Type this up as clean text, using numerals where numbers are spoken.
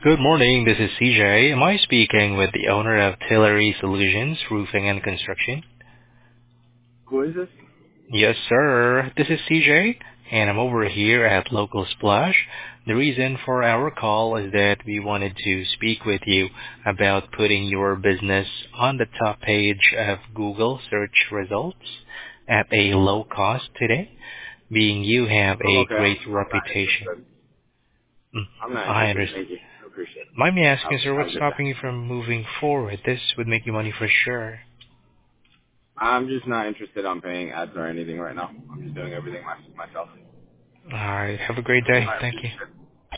Good morning. This is CJ. Am I speaking with the owner of Tillery Solutions Roofing and Construction? Who is this? Yes, sir. This is CJ, and I'm over here at Local Splash. The reason for our call is that we wanted to speak with you about putting your business on the top page of Google search results at a low cost today, being you have Oh, a okay. great I'm not reputation. interested. Mm, I'm not I interested. understand. Thank you. I appreciate it. Mind me asking, sir, Have what's a good day. stopping you from moving forward? This would make you money for sure. I'm just not interested on paying ads or anything right now. I'm just doing everything myself. All right. Have a great day. I Thank you. appreciate it.